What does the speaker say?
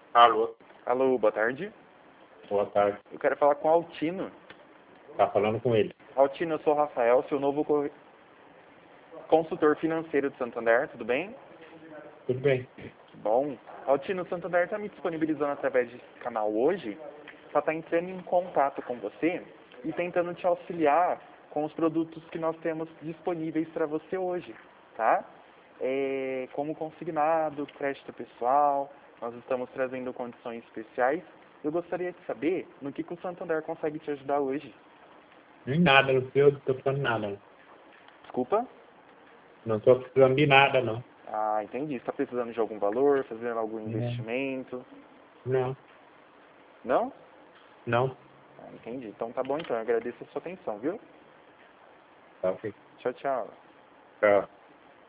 Alô, Alô, boa tarde. boa tarde. Eu quero falar com o Altino. Tá falando com ele. Altino, eu sou o Rafael, seu novo consultor financeiro de Santander, tudo bem? Tudo bem? Bom. Altino, o Santander está me disponibilizando através desse canal hoje para estar entrando em contato com você e tentando te auxiliar com os produtos que nós temos disponíveis para você hoje, tá? Como consignado, crédito pessoal, nós estamos trazendo condições especiais. Eu gostaria de saber no que o Santander consegue te ajudar hoje. Nem nada, não tô precisando de nada. Não. Desculpa? Não tô precisando de nada, não. Ah, entendi. Está precisando de algum valor, fazendo algum Não, investimento? não, Não? não. Ah, entendi. Então tá bom então. Eu agradeço a sua atenção, viu? Tá ok. Tchau, tchau. Tchau.